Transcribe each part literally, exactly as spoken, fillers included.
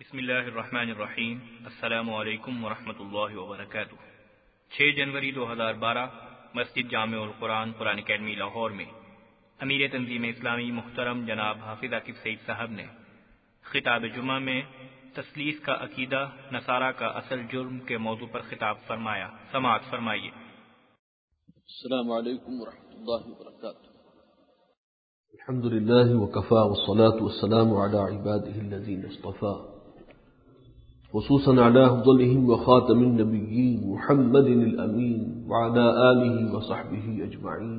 بسم اللہ الرحمن الرحیم۔ السلام علیکم ورحمۃ اللہ وبرکاتہ۔ چھ جنوری دو ہزار بارہ مسجد جامع القرآن قرآن اکیڈمی لاہور میں امیر تنظیم اسلامی محترم جناب حافظ عاقب سعید صاحب نے خطاب جمعہ میں تثلیث کا عقیدہ نصارہ کا اصل جرم کے موضوع پر خطاب فرمایا۔ سماعت فرمائیے۔ السلام علیکم ورحمۃ اللہ وبرکاتہ۔ الحمد للہ وکفا والصلاة والسلام علی عباده الذین اصطفى، خصوصا على افضلهم وخاتم النبیین محمد الامین وعلى آلہ وصحبہ اجمعین،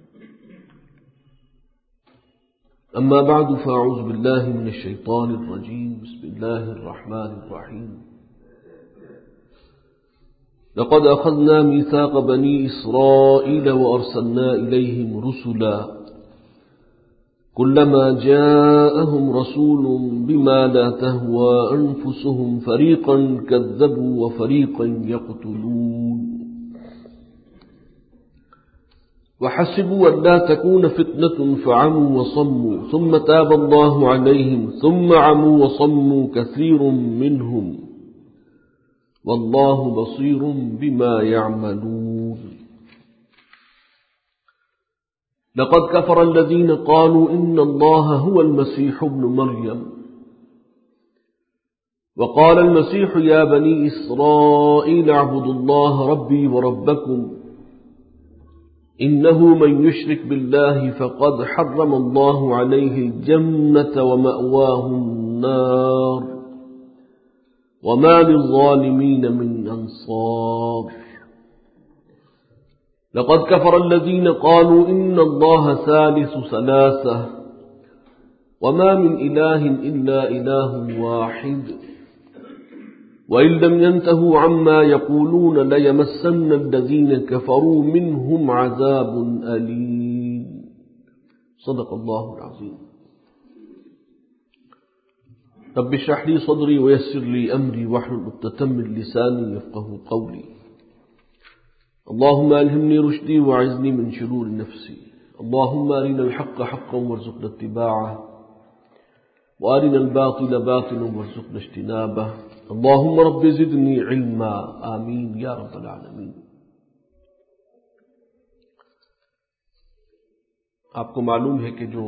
اما بعد فاعوذ باللہ من الشیطان الرجیم، بسم اللہ الرحمن الرحیم۔ لقد اخذنا ميثاق بني اسرائيل وارسلنا اليهم رسلا كلما جاءهم رسول بما لا تهوى أنفسهم فريقا كذبوا وفريقا يقتلون وحسبوا أن لا تكون فتنة فعموا وصموا ثم تاب الله عليهم ثم عموا وصموا كثير منهم والله بصير بما يعملون۔ لقد كفر الذين قالوا إن الله هو المسيح ابن مريم وقال المسيح يا بني إسرائيل اعبدوا الله ربي وربكم إنه من يشرك بالله فقد حرم الله عليه الجنة ومأواه النار وما للظالمين من أنصار۔ لقد كفر الذين قالوا إن الله ثالث ثلاثة وما من إله إلا إله واحد وإن لم ينتهوا عما يقولون ليمسن الذين كفروا منهم عذاب أليم۔ صدق الله العظيم۔ رب اشرح لي صدري ويسر لي أمري واحلل عقدة من لساني يفقهوا قولي۔ اللهم ألهمني رشدي وأعذني من شرور نفسي، اللهم أرنا الحق حقا وارزقنا اتباعه وأرنا الباطل باطلا وارزقنا اجتنابه، اللهم رب زدني علما، آمين يا رب العالمين۔ آپ کو معلوم ہے کہ جو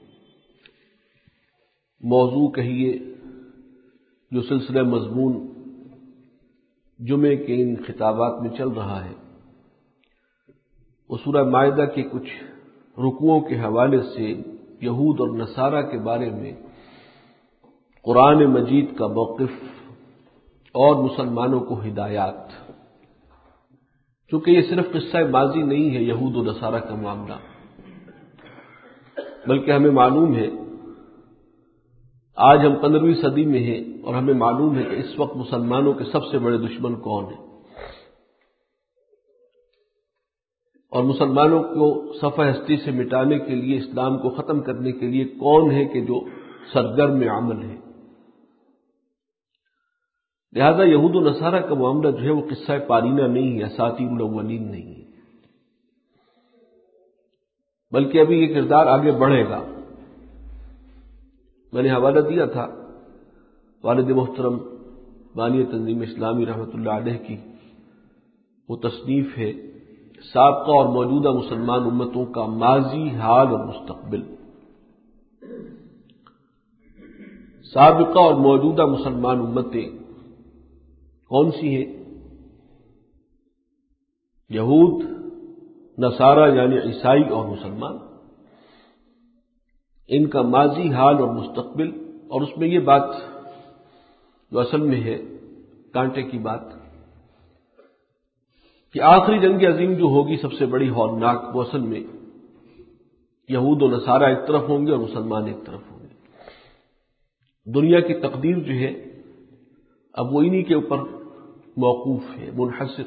موضوع کہیے، جو سلسلہ مضمون جمعے کے ان خطابات میں چل رہا ہے، وہ سورہ مائدہ کے کچھ رکوعوں کے حوالے سے یہود اور نصارہ کے بارے میں قرآن مجید کا موقف اور مسلمانوں کو ہدایات۔ چونکہ یہ صرف قصہ ماضی نہیں ہے یہود و نصارہ کا معاملہ، بلکہ ہمیں معلوم ہے آج ہم پندرہویں صدی میں ہیں اور ہمیں معلوم ہے کہ اس وقت مسلمانوں کے سب سے بڑے دشمن کون ہیں، اور مسلمانوں کو صفحہ ہستی سے مٹانے کے لیے، اسلام کو ختم کرنے کے لیے کون ہے کہ جو سرگرم عمل ہے۔ لہذا یہود و نصارہ کا معاملہ جو ہے وہ قصہ پارینہ نہیں ہے، اساطیر الاولین نہیں ہے، بلکہ ابھی یہ کردار آگے بڑھے گا۔ میں نے حوالہ دیا تھا والد محترم بانی تنظیم اسلامی رحمۃ اللہ علیہ کی وہ تصنیف ہے سابقہ اور موجودہ مسلمان امتوں کا ماضی، حال اور مستقبل۔ سابقہ اور موجودہ مسلمان امتیں کون سی ہیں؟ یہود، نصارہ یعنی عیسائی اور مسلمان، ان کا ماضی، حال اور مستقبل۔ اور اس میں یہ بات جو اصل میں ہے کانٹے کی بات کہ آخری جنگ عظیم جو ہوگی سب سے بڑی ہولناک، وہ اصل میں یہود و نصارہ ایک طرف ہوں گے اور مسلمان ایک طرف ہوں گے۔ دنیا کی تقدیر جو ہے اب وہ انہی کے اوپر موقوف ہے، منحصر۔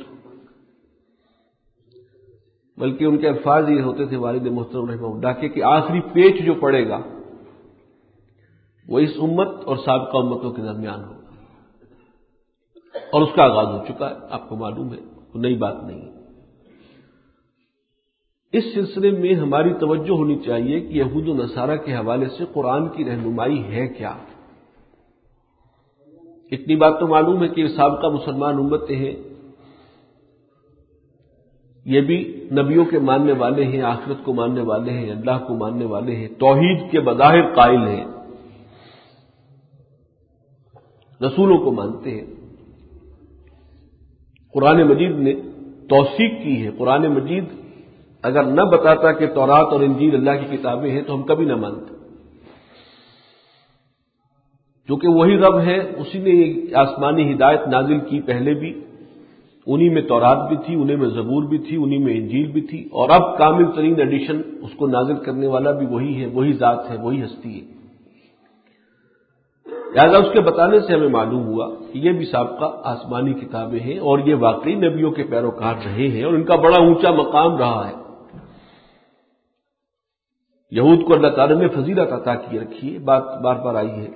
بلکہ ان کے الفاظ یہ ہوتے تھے والد محترم رحمہ اللہ کے کہ آخری پیچ جو پڑے گا وہ اس امت اور سابقہ امتوں کے درمیان ہوگا، اور اس کا آغاز ہو چکا ہے، آپ کو معلوم ہے، نئی بات نہیں۔ اس سلسلے میں ہماری توجہ ہونی چاہیے کہ یہود و نصارہ کے حوالے سے قرآن کی رہنمائی ہے کیا، اتنی بات تو معلوم ہے کہ یہ سابقہ مسلمان امتیں ہیں، یہ بھی نبیوں کے ماننے والے ہیں، آخرت کو ماننے والے ہیں، اللہ کو ماننے والے ہیں، توحید کے بظاہر قائل ہیں، رسولوں کو مانتے ہیں۔ قرآن مجید نے توثیق کی ہے۔ قرآن مجید اگر نہ بتاتا کہ تورات اور انجیل اللہ کی کتابیں ہیں تو ہم کبھی نہ مانتے، کیونکہ وہی رب ہے، اسی نے یہ آسمانی ہدایت نازل کی پہلے بھی، انہی میں تورات بھی تھی، انہی میں زبور بھی تھی، انہی میں انجیل بھی تھی، اور اب کامل ترین ایڈیشن اس کو نازل کرنے والا بھی وہی ہے، وہی ذات ہے، وہی ہستی ہے۔ لہذا اس کے بتانے سے ہمیں معلوم ہوا کہ یہ بھی سابقہ آسمانی کتابیں ہیں، اور یہ واقعی نبیوں کے پیروکار رہے ہیں، اور ان کا بڑا اونچا مقام رہا ہے۔ یہود کو اللہ تعالیٰ نے فضیلت عطا کی رکھی ہے، بات بار بار آئی ہے۔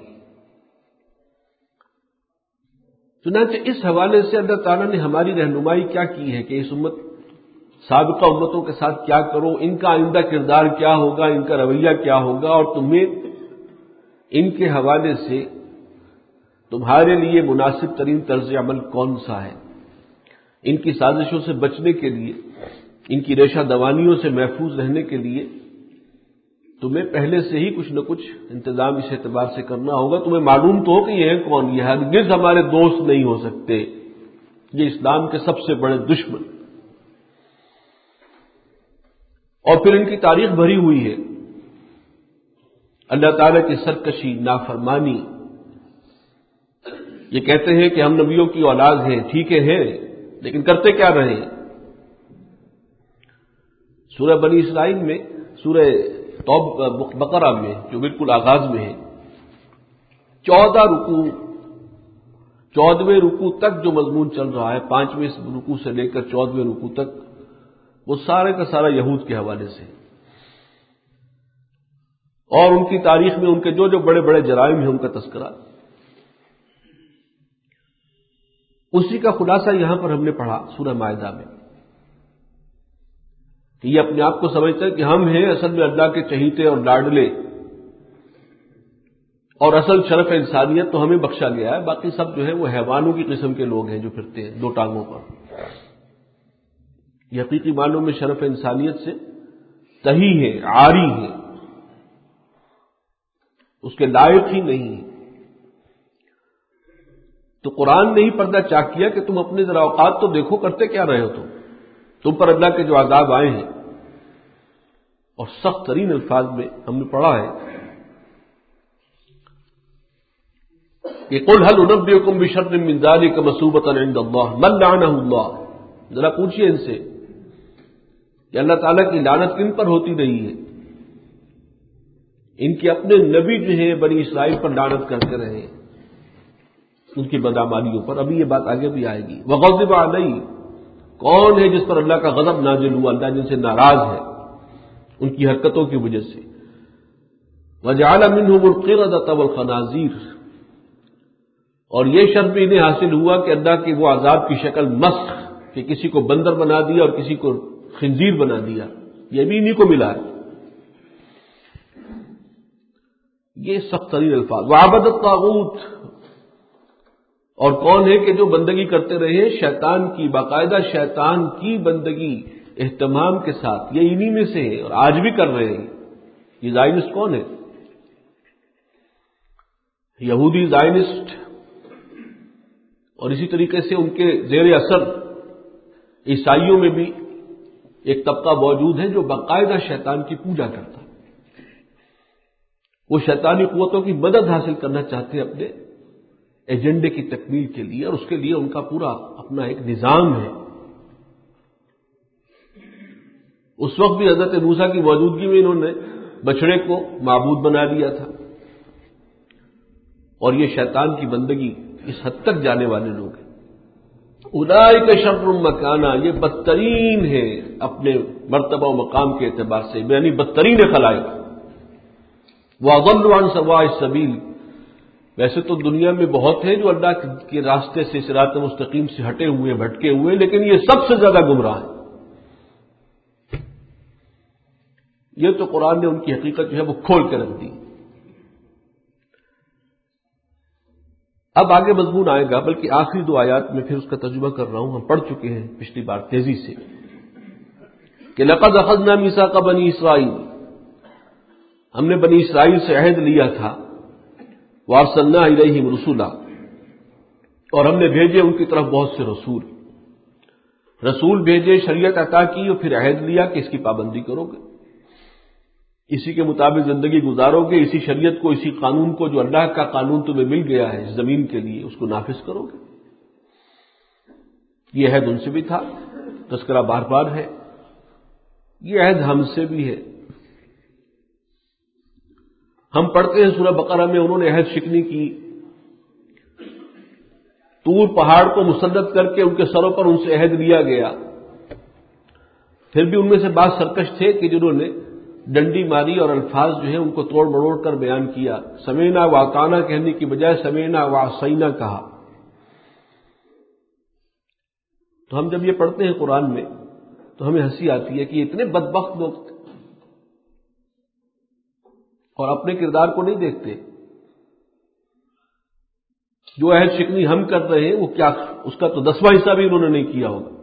چنانچہ اس حوالے سے اللہ تعالیٰ نے ہماری رہنمائی کیا کی ہے کہ اس امت سابقہ امتوں کے ساتھ کیا کرو، ان کا آئندہ کردار کیا ہوگا، ان کا رویہ کیا ہوگا، اور تمہیں ان کے حوالے سے تمہارے لیے مناسب ترین طرز عمل کون سا ہے۔ ان کی سازشوں سے بچنے کے لیے، ان کی ریشہ دوانیوں سے محفوظ رہنے کے لیے تمہیں پہلے سے ہی کچھ نہ کچھ انتظام اس اعتبار سے کرنا ہوگا۔ تمہیں معلوم تو ہو کہ یہ ہے کون، یہ ہرگز ہمارے دوست نہیں ہو سکتے، یہ اسلام کے سب سے بڑے دشمن، اور پھر ان کی تاریخ بھری ہوئی ہے، اللہ تعالیٰ کی سرکشی، نافرمانی۔ یہ کہتے ہیں کہ ہم نبیوں کی اولاد ہیں، ٹھیک ہے، لیکن کرتے کیا رہے ہیں؟ سورہ بنی اسرائیل میں، سورہ بقرہ میں جو بالکل آغاز میں ہے، چودہ رکوع، چودہویں رکوع تک جو مضمون چل رہا ہے، پانچویں رکوع سے لے کر چودہویں رکوع تک، وہ سارے کا سارا یہود کے حوالے سے، اور ان کی تاریخ میں ان کے جو جو بڑے بڑے جرائم ہیں ان کا تذکرہ۔ اسی کا خلاصہ یہاں پر ہم نے پڑھا سورہ مائدہ میں، کہ یہ اپنے آپ کو سمجھتے ہیں کہ ہم ہیں اصل میں اللہ کے چہیتے اور لاڈلے، اور اصل شرف انسانیت تو ہمیں بخشا گیا ہے، باقی سب جو ہے وہ حیوانوں کی قسم کے لوگ ہیں جو پھرتے ہیں دو ٹانگوں پر۔ یہ حقیقی معنوں میں شرف انسانیت سے تہی ہے، عاری ہے، اس کے لائق ہی نہیں ہے۔ تو قرآن نے ہی پردہ چاک کیا کہ تم اپنے ذرا اوقات تو دیکھو، کرتے کیا رہے ہو تم تم پر اللہ کے جو عذاب آئے ہیں، اور سخت ترین الفاظ میں ہم نے پڑھا ہے کہ قل هل انبئکم بشر من ذلک مثوبۃ عند اللہ من لعنہ اللہ، ذرا پوچھئے ان سے کہ اللہ تعالیٰ کی لعنت کن پر ہوتی رہی ہے؟ ان کے اپنے نبی جو ہیں بنی اسرائیل پر لعنت کرتے رہے، ان کی بدعمالیوں پر۔ ابھی یہ بات آگے بھی آئے گی۔ وغضب علیہ، کون ہے جس پر اللہ کا غضب نازل ہوا، اللہ جن سے ناراض ہے ان کی حرکتوں کی وجہ سے۔ وجعل منهم القردة والخنازیر، اور یہ شرط بھی انہیں حاصل ہوا کہ اللہ کے وہ عذاب کی شکل مسخ، کہ کسی کو بندر بنا دیا اور کسی کو خنزیر بنا دیا، یہ بھی انہیں کو ملا ہے۔ یہ سخت ترین الفاظ۔ وعبد الطاغوت، اور کون ہے کہ جو بندگی کرتے رہے شیطان کی، باقاعدہ شیطان کی بندگی اہتمام کے ساتھ، یہ انہی میں سے ہے اور آج بھی کر رہے ہیں۔ یہ زائنسٹ کون ہے؟ یہودی زائنسٹ، اور اسی طریقے سے ان کے زیر اثر عیسائیوں میں بھی ایک طبقہ موجود ہے جو باقاعدہ شیطان کی پوجا کرتا ہے۔ وہ شیطانی قوتوں کی مدد حاصل کرنا چاہتے ہیں اپنے ایجنڈے کی تکمیل کے لیے، اور اس کے لیے ان کا پورا اپنا ایک نظام ہے۔ اس وقت بھی حضرت موسیٰ کی موجودگی میں انہوں نے بچڑے کو معبود بنا لیا تھا، اور یہ شیطان کی بندگی اس حد تک جانے والے لوگ ہیں۔ اولئک شر مکانہ، یہ بدترین ہے اپنے مرتبہ و مقام کے اعتبار سے، یعنی بدترین خلائق۔ وَأَضَلُّ عَنْ سَوَاءِ السَّبِيلِ، ویسے تو دنیا میں بہت ہیں جو اللہ کے راستے سے، صراط مستقیم سے ہٹے ہوئے، بھٹکے ہوئے، لیکن یہ سب سے زیادہ گمراہ ہیں۔ یہ تو قرآن نے ان کی حقیقت جو ہے وہ کھول کے رکھ دی۔ اب آگے مضمون آئے گا، بلکہ آخری دو آیات میں پھر اس کا ترجمہ کر رہا ہوں، ہم پڑھ چکے ہیں پچھلی بار تیزی سے کہ لقد اخذنا میثاق بنی اسرائیل، ہم نے بنی اسرائیل سے عہد لیا تھا، وارسلنا الیہم رسولا، اور ہم نے بھیجے ان کی طرف بہت سے رسول رسول بھیجے، شریعت عطا کی اور پھر عہد لیا کہ اس کی پابندی کرو گے، اسی کے مطابق زندگی گزارو گے، اسی شریعت کو، اسی قانون کو جو اللہ کا قانون تمہیں مل گیا ہے اس زمین کے لیے، اس کو نافذ کرو گے۔ یہ عہد ان سے بھی تھا، تذکرہ بار بار ہے، یہ عہد ہم سے بھی ہے۔ ہم پڑھتے ہیں سورہ بقرہ میں انہوں نے عہد شکنی کی، طور پہاڑ کو مسلط کر کے ان کے سروں پر ان سے عہد لیا گیا، پھر بھی ان میں سے بعض سرکش تھے کہ جنہوں نے ڈنڈی ماری اور الفاظ جو ہیں ان کو توڑ مروڑ کر بیان کیا، سمینا واطعنا کہنے کی بجائے سمینا وعصینا کہا۔ تو ہم جب یہ پڑھتے ہیں قرآن میں تو ہمیں ہنسی آتی ہے کہ یہ اتنے بدبخت لوگ تھے اور اپنے کردار کو نہیں دیکھتے۔ جو عہد شکنی ہم کر رہے ہیں وہ کیا، اس کا تو دسواں حصہ بھی انہوں نے نہیں کیا ہوگا،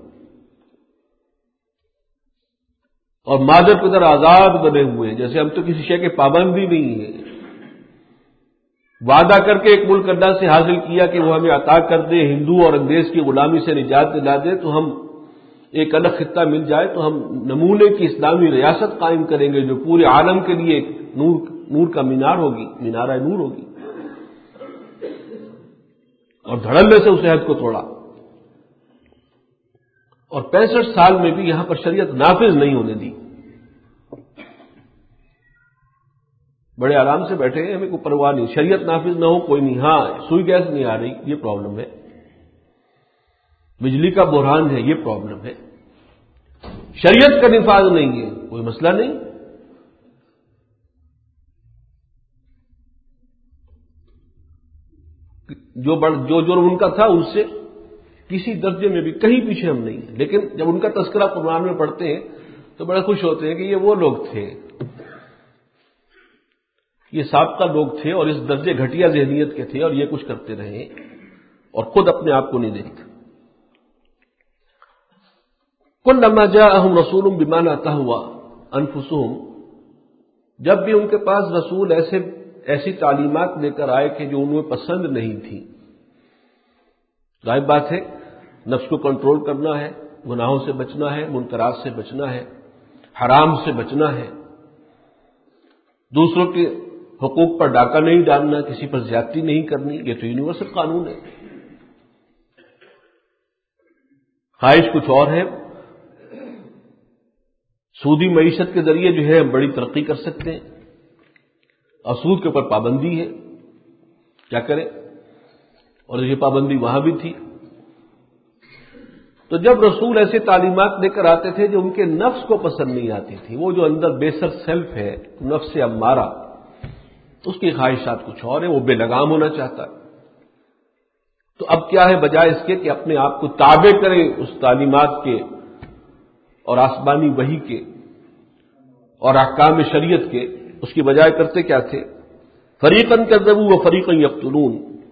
اور مادر پدر آزاد بنے ہوئے ہیں، جیسے ہم تو کسی شے کے پابند بھی نہیں ہیں۔ وعدہ کر کے ایک ملک اللہ سے حاصل کیا کہ وہ ہمیں عطا کر دے، ہندو اور انگریز کی غلامی سے نجات دلا دے، تو ہم ایک الگ خطہ مل جائے تو ہم نمونے کی اسلامی ریاست قائم کریں گے جو پورے عالم کے لیے ایک نور نور کا مینار ہوگی، مینارہ نور ہوگی، اور دھڑلے سے اس عہد کو توڑا، اور پینسٹھ سال میں بھی یہاں پر شریعت نافذ نہیں ہونے دی۔ بڑے آرام سے بیٹھے ہیں، ہمیں کوئی پرواہ نہیں، شریعت نافذ نہ ہو کوئی نہیں، ہاں سوئی گیس نہیں آ رہی یہ پرابلم ہے، بجلی کا بحران ہے یہ پرابلم ہے، شریعت کا نفاذ نہیں ہے کوئی مسئلہ نہیں۔ جو بڑ جو جرم ان کا تھا ان سے کسی درجے میں بھی کہیں پیچھے ہم نہیں ہیں، لیکن جب ان کا تذکرہ قرآن میں پڑھتے ہیں تو بڑے خوش ہوتے ہیں کہ یہ وہ لوگ تھے، یہ سابقہ لوگ تھے اور اس درجے گھٹیا ذہنیت کے تھے اور یہ کچھ کرتے رہے اور خود اپنے آپ کو نہیں دیکھتے۔ کلما جاءہم رسول بما لا تہوی انفسہم، جب بھی ان کے پاس رسول ایسے ایسی تعلیمات لے کر آئے کہ جو انہیں پسند نہیں تھی، ظاہر بات ہے نفس کو کنٹرول کرنا ہے، گناہوں سے بچنا ہے، منکرات سے بچنا ہے، حرام سے بچنا ہے، دوسروں کے حقوق پر ڈاکہ نہیں ڈالنا، کسی پر زیادتی نہیں کرنی، یہ تو یونیورسل قانون ہے۔ خواہش کچھ اور ہے، سودی معیشت کے ذریعے جو ہے ہم بڑی ترقی کر سکتے ہیں، اور سود کے اوپر پابندی ہے، کیا کریں، اور یہ پابندی وہاں بھی تھی۔ تو جب رسول ایسے تعلیمات لے کر آتے تھے جو ان کے نفس کو پسند نہیں آتی تھی، وہ جو اندر بیسر سیلف ہے نفس امارہ، اس کی خواہشات کچھ اور ہیں، وہ بے لگام ہونا چاہتا ہے، تو اب کیا ہے، بجائے اس کے کہ اپنے آپ کو تابع کریں اس تعلیمات کے اور آسمانی وحی کے اور احکام شریعت کے، اس کی بجائے کرتے کیا تھے، فریقاً کذبوا و فریقاً یقتلون،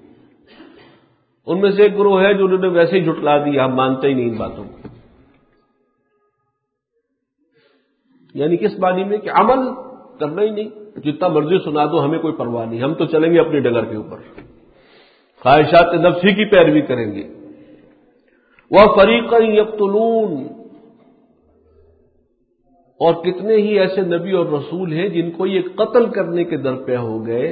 ان میں سے ایک گروہ ہے جو انہوں نے ویسے ہی جھٹلا دیا، ہم مانتے ہی نہیں ان باتوں کو، یعنی کس معنی میں کہ عمل کرنا ہی نہیں، جتنا مرضی سنا دو ہمیں کوئی پرواہ نہیں، ہم تو چلیں گے اپنی ڈگر کے اوپر، خواہشات نفس ہی کی پیروی کریں گے۔ وَفَرِيقًا يَقْتُلُونَ، اور کتنے ہی ایسے نبی اور رسول ہیں جن کو یہ قتل کرنے کے درپے ہو گئے،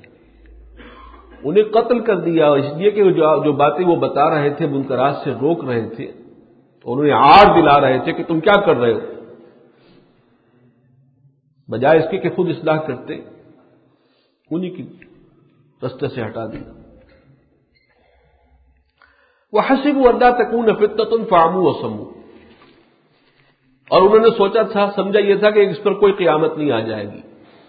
انہیں قتل کر دیا اس لیے کہ جو باتیں وہ بتا رہے تھے منکرات سے روک رہے تھے، انہیں عار دلا رہے تھے کہ تم کیا کر رہے ہو، بجائے اس کے کہ خود اصلاح کرتے، انہی کی رستے سے ہٹا دیا۔ وَحَسِبُوا أَلَّا تَكُونَ فِتْنَةٌ فَعَمُوا وَصَمُّوا، اور انہوں نے سوچا تھا، سمجھا یہ تھا کہ اس پر کوئی قیامت نہیں آ جائے گی،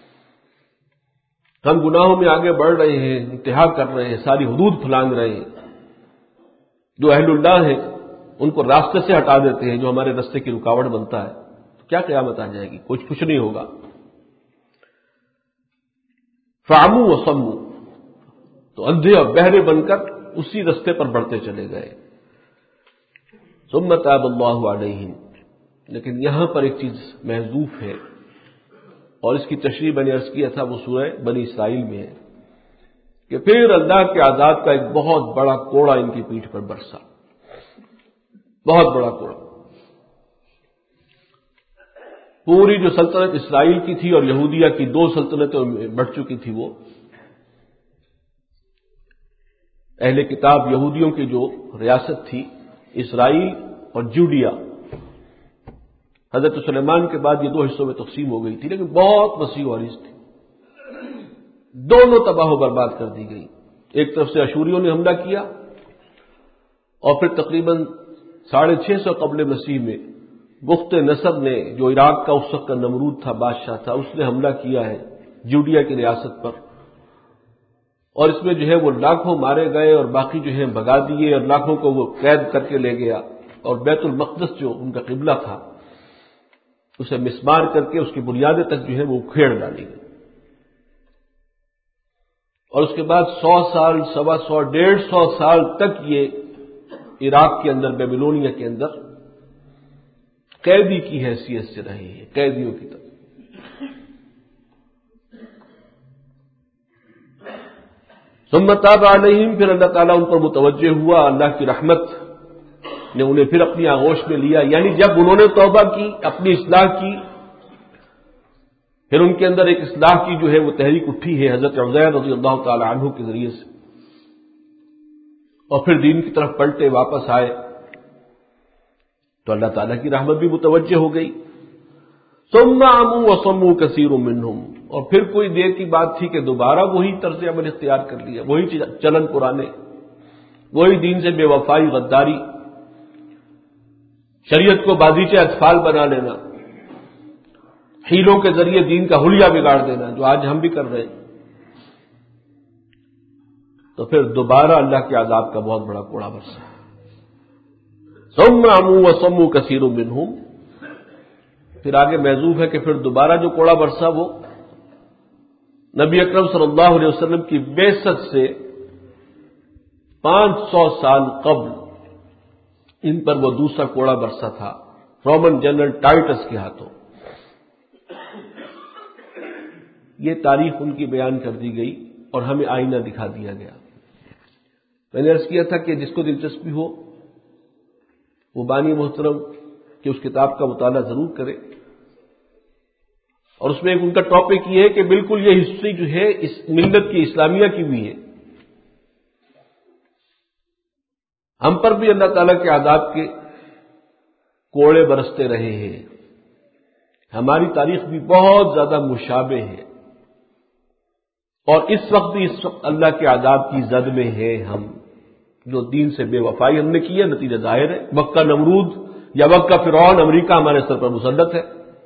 ہم گناہوں میں آگے بڑھ رہے ہیں، انتہا کر رہے ہیں، ساری حدود پھلانگ رہے ہیں، جو اہل اللہ ہیں ان کو راستے سے ہٹا دیتے ہیں، جو ہمارے راستے کی رکاوٹ بنتا ہے، تو کیا قیامت آ جائے گی، کچھ کچھ نہیں ہوگا۔ فَعَمُوا وَصَمُّوا، تو اندھے اور بہرے بن کر اسی رستے پر بڑھتے چلے گئے. ثم تاب اللہ علیہم. لیکن یہاں پر ایک چیز محذوف ہے اور اس کی تشریح میں نے عرض کیا تھا، وہ سورہ بنی اسرائیل میں ہے کہ پھر اللہ کے عذاب کا ایک بہت بڑا کوڑا ان کی پیٹھ پر برسا، بہت بڑا کوڑا. پوری جو سلطنت اسرائیل کی تھی اور یہودیہ کی دو سلطنتیں بڑھ چکی تھی، وہ اہل کتاب یہودیوں کی جو ریاست تھی اسرائیل اور جوڈیا، حضرت سلیمان کے بعد یہ دو حصوں میں تقسیم ہو گئی تھی، لیکن بہت وسیع و عریض تھی. دونوں تباہ و برباد کر دی گئی. ایک طرف سے اشوریوں نے حملہ کیا اور پھر تقریباً ساڑھے چھ سو قبل مسیح میں بخت نصر نے، جو عراق کا اس وقت کا نمرود تھا، بادشاہ تھا، اس نے حملہ کیا ہے جوڈیا کی ریاست پر، اور اس میں جو ہے وہ لاکھوں مارے گئے اور باقی جو ہے بھگا دیے، اور لاکھوں کو وہ قید کر کے لے گیا، اور بیت المقدس جو ان کا قبلہ تھا اسے مسمار کر کے اس کی بنیادیں تک جو ہے وہ کھیڑ ڈالی گئی. اور اس کے بعد سو سال، سوا سو، ڈیڑھ سو سال تک یہ عراق کے اندر، بیبلونیا کے اندر قیدی کی حیثیت سے رہے ہیں، قیدیوں کی طرح. ثم تاب علیہم. پھر اللہ تعالیٰ ان پر متوجہ ہوا، اللہ کی رحمت نے انہیں پھر اپنی آغوش میں لیا. یعنی جب انہوں نے توبہ کی، اپنی اصلاح کی، پھر ان کے اندر ایک اصلاح کی جو ہے وہ تحریک اٹھی ہے حضرت عزیر رضی اللہ تعالی عنہ کے ذریعے سے، اور پھر دین کی طرف پلٹے، واپس آئے، تو اللہ تعالیٰ کی رحمت بھی متوجہ ہو گئی. ثم عموا وصموا كثير منهم. اور پھر کوئی دیر کی بات تھی کہ دوبارہ وہی طرز عمل اختیار کر لیا، وہی چلن پرانے، وہی دین سے بے وفائی، غداری، شریعت کو بازیچے اطفال بنا لینا، حیلوں کے ذریعے دین کا حلیہ بگاڑ دینا، جو آج ہم بھی کر رہے ہیں. تو پھر دوبارہ اللہ کے عذاب کا بہت بڑا کوڑا برسا. ثم عموا وصموا كثير منهم. پھر آگے محذوف ہے کہ پھر دوبارہ جو کوڑا برسا وہ نبی اکرم صلی اللہ علیہ وسلم کی بعثت سے پانچ سو سال قبل ان پر وہ دوسرا کوڑا برسا تھا، رومن جنرل ٹائٹس کے ہاتھوں. یہ تاریخ ان کی بیان کر دی گئی اور ہمیں آئینہ دکھا دیا گیا. میں نے عرض کیا تھا کہ جس کو دلچسپی ہو وہ بانی محترم کہ اس کتاب کا مطالعہ ضرور کرے، اور اس میں ایک ان کا ٹاپک یہ ہے کہ بالکل یہ ہسٹری جو ہے اس ملت کی، اسلامیہ کی بھی ہے. ہم پر بھی اللہ تعالیٰ کے عذاب کے کوڑے برستے رہے ہیں، ہماری تاریخ بھی بہت زیادہ مشابہ ہے، اور اس وقت بھی اس وقت اللہ کے عذاب کی زد میں ہے. ہم جو دین سے بے وفائی ہم نے کی ہے، نتیجہ ظاہر ہے. وقت کا نمرود یا وقت کا فرعون امریکہ ہمارے سر پر مسلط ہے.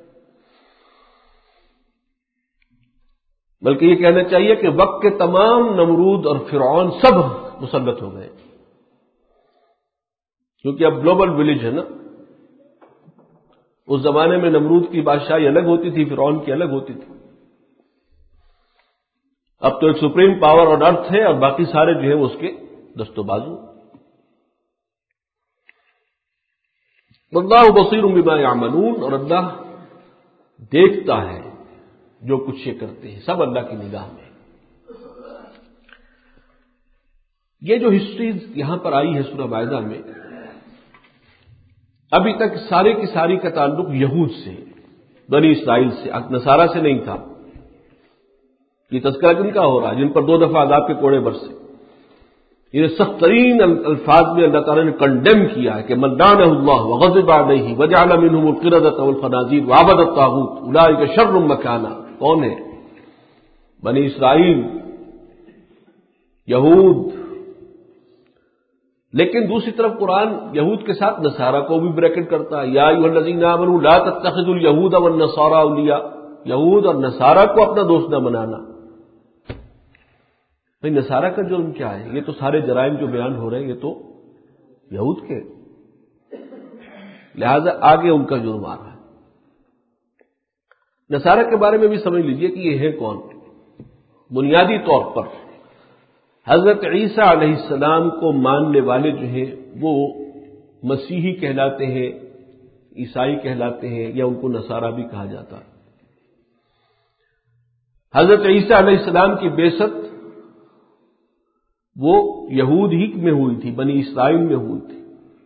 بلکہ یہ کہنا چاہیے کہ وقت کے تمام نمرود اور فرعون سب مسلط ہو گئے، کیونکہ اب گلوبل ولیج ہے نا. اس زمانے میں نمرود کی بادشاہی الگ ہوتی تھی، فرعون کی الگ ہوتی تھی. اب تو ایک سپریم پاور اور ارتھ ہے، اور باقی سارے جو ہے وہ اس کے دست و بازو. واللہ بصیر بما یعملون. اور اللہ دیکھتا ہے جو کچھ یہ کرتے ہیں، سب اللہ کی نگاہ میں. یہ جو ہسٹریز یہاں پر آئی ہے سورہ مائدہ میں، ابھی تک سارے کی ساری کا تعلق یہود سے، بنی اسرائیل سے، نصارہ سے نہیں تھا. یہ تذکرہ جن کا ہو رہا ہے جن پر دو دفعہ عذاب کے کوڑے برسے. یہ سخت ترین الفاظ میں اللہ تعالیٰ نے کنڈیم کیا ہے کہ من لعنہ اللہ وغضب علیہ وجعل منهم القردة والخنازیر وعبد الطاغوت اولئک شر مکانا. کون ہے؟ بنی اسرائیل، یہود. لیکن دوسری طرف قرآن یہود کے ساتھ نصارہ کو بھی بریکٹ کرتا ہے. یا ایھا الذین آمنوا لا تتخذوا اليہود والنصارى اولیاء. یہود اور نصارہ کو اپنا دوست نہ بنانا. بھئی نصارہ کا جرم کیا ہے؟ یہ تو سارے جرائم جو بیان ہو رہے ہیں یہ تو یہود کے، لہذا آگے ان کا جرم آ رہا ہے. نصارہ کے بارے میں بھی سمجھ لیجئے کہ یہ ہے کون. بنیادی طور پر حضرت عیسیٰ علیہ السلام کو ماننے والے جو ہیں وہ مسیحی کہلاتے ہیں، عیسائی کہلاتے ہیں، یا ان کو نصارہ بھی کہا جاتا ہے۔ حضرت عیسیٰ علیہ السلام کی بعثت وہ یہود ہی میں ہوئی تھی، بنی اسرائیل میں ہوئی تھی۔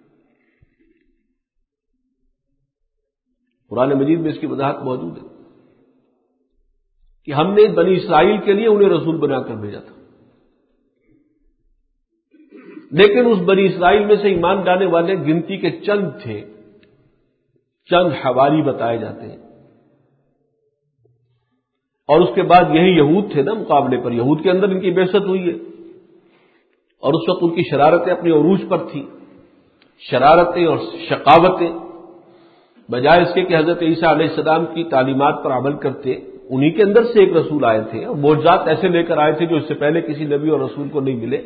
قرآن مجید میں اس کی وضاحت موجود ہے کہ ہم نے بنی اسرائیل کے لیے انہیں رسول بنا کر بھیجا تھا، لیکن اس بنی اسرائیل میں سے ایمان لانے والے گنتی کے چند تھے، چند حواری بتائے جاتے ہیں، اور اس کے بعد یہی یہود تھے نا مقابلے پر، یہود کے اندر ان کی بعثت ہوئی ہے، اور اس وقت ان کی شرارتیں اپنی عروج پر تھی، شرارتیں اور شقاوتیں، بجائے اس کے کہ حضرت عیسیٰ علیہ السلام کی تعلیمات پر عمل کرتے، انہی کے اندر سے ایک رسول آئے تھے اور معجزات ایسے لے کر آئے تھے جو اس سے پہلے کسی نبی اور رسول کو نہیں ملے،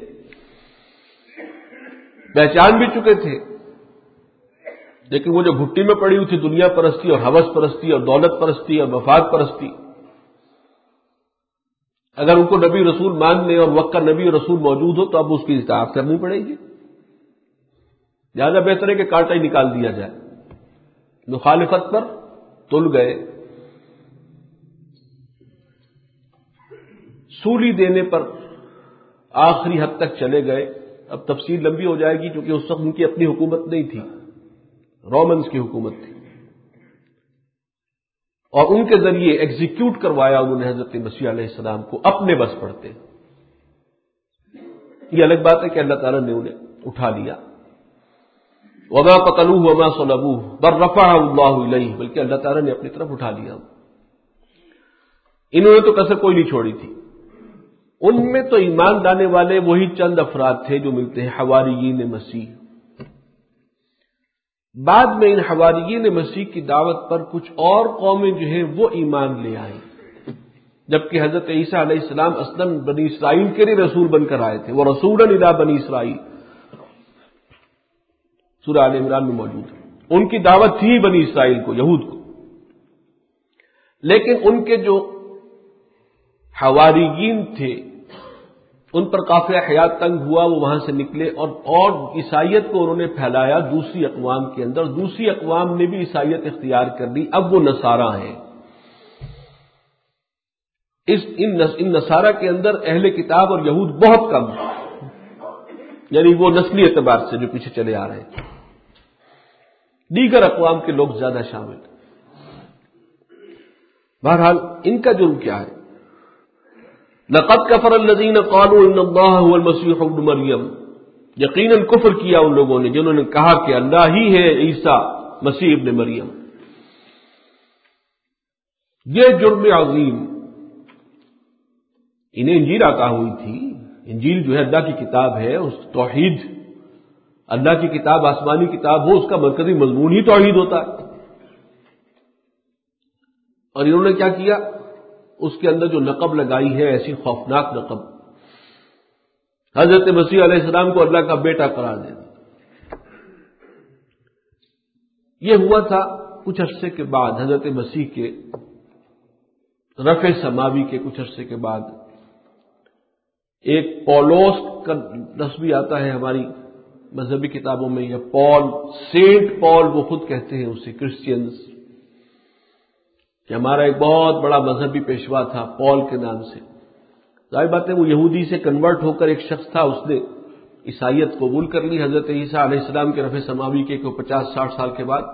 پہچان بھی چکے تھے، لیکن وہ جو گھٹی میں پڑی ہوئی تھی دنیا پرستی اور ہوس پرستی اور دولت پرستی اور مفاد پرستی، اگر ان کو نبی رسول ماننے اور وقت کا نبی اور رسول موجود ہو تو اب اس کی اطاعت کرنی پڑے گی، زیادہ بہتر ہے کہ کانٹا ہی نکال دیا جائے۔ مخالفت پر تل گئے، سولی دینے پر آخری حد تک چلے گئے۔ اب تفصیل لمبی ہو جائے گی کیونکہ اس وقت ان کی اپنی حکومت نہیں تھی، رومنز کی حکومت تھی، اور ان کے ذریعے ایگزیکیوٹ کروایا انہوں نے حضرت مسیح علیہ السلام کو اپنے بس پڑتے۔ یہ الگ بات ہے کہ اللہ تعالیٰ نے انہیں اٹھا لیا، وما قتلوه وما صلبوه بل رفعه الله الیہ، بلکہ اللہ تعالیٰ نے اپنی طرف اٹھا لیا۔ انہوں نے تو کسر کوئی نہیں چھوڑی تھی۔ ان میں تو ایمان لانے والے وہی چند افراد تھے جو ملتے ہیں حواریین مسیح۔ بعد میں ان حواریین مسیح کی دعوت پر کچھ اور قومیں جو ہیں وہ ایمان لے آئیں، جبکہ حضرت عیسیٰ علیہ السلام اصلاً بنی اسرائیل کے لیے رسول بن کر آئے تھے، وہ رسولا الی بنی اسرائیل، سورہ آل عمران میں موجود ہے۔ ان کی دعوت تھی بنی اسرائیل کو، یہود کو، لیکن ان کے جو حواریین تھے ان پر قافلہ حیات تنگ ہوا، وہ وہاں سے نکلے اور اور عیسائیت کو انہوں نے پھیلایا دوسری اقوام کے اندر، دوسری اقوام نے بھی عیسائیت اختیار کر لی، اب وہ نصارہ ہیں۔ اس ان ان نصارہ کے اندر اہل کتاب اور یہود بہت کم، یعنی وہ نسلی اعتبار سے جو پیچھے چلے آ رہے ہیں، دیگر اقوام کے لوگ زیادہ شامل۔ بہرحال ان کا جرم کیا ہے؟ لقد کفر الذین قالوا ان اللہ هو المسیح ابن مریم، یقیناً کفر کیا ان لوگوں نے جنہوں نے کہا کہ اللہ ہی ہے عیسیٰ مسیح ابن مریم۔ یہ جرم عظیم، انہیں انجیل عطا ہوئی تھی، انجیل جو ہے اللہ کی کتاب ہے، اس توحید، اللہ کی کتاب آسمانی کتاب ہو، اس کا مرکزی مضمون ہی توحید ہوتا ہے، اور انہوں نے کیا کیا؟ اس کے اندر جو نقب لگائی ہے ایسی خوفناک نقب، حضرت مسیح علیہ السلام کو اللہ کا بیٹا قرار دے دیا۔ یہ ہوا تھا کچھ عرصے کے بعد، حضرت مسیح کے رفع سماوی کے کچھ عرصے کے بعد ایک پولوس کا لفظ بھی آتا ہے ہماری مذہبی کتابوں میں، یا پال، سینٹ پال وہ خود کہتے ہیں اسے کرسچینز، کہ ہمارا ایک بہت بڑا مذہبی پیشوا تھا پال کے نام سے۔ ظاہر بات ہے وہ یہودی سے کنورٹ ہو کر ایک شخص تھا، اس نے عیسائیت قبول کر لی حضرت عیسیٰ علیہ السلام کے رفع سماوی کے کو پچاس ساٹھ سال کے بعد،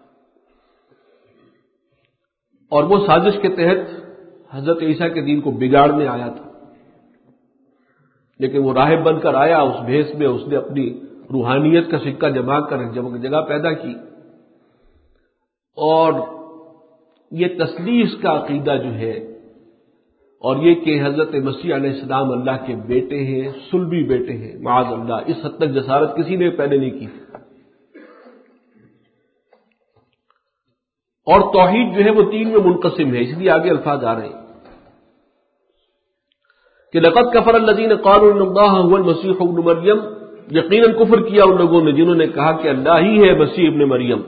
اور وہ سازش کے تحت حضرت عیسیٰ کے دین کو بگاڑنے آیا تھا، لیکن وہ راہب بن کر آیا، اس بھیس میں اس نے اپنی روحانیت کا سکہ جما کر جگہ پیدا کی، اور یہ تثلیث کا عقیدہ جو ہے، اور یہ کہ حضرت مسیح علیہ السلام اللہ کے بیٹے ہیں، صلبی بیٹے ہیں، معاذ اللہ، اس حد تک جسارت کسی نے پہلے نہیں کی۔ اور توحید جو ہے وہ تین میں منقسم ہے، اس لیے آگے الفاظ آ رہے ہیں کہ لقد کفر الذین قالوا ان اللہ هو المسیح ابن مریم، یقیناً کفر کیا ان لوگوں نے جنہوں نے کہا کہ اللہ ہی ہے مسیح ابن مریم۔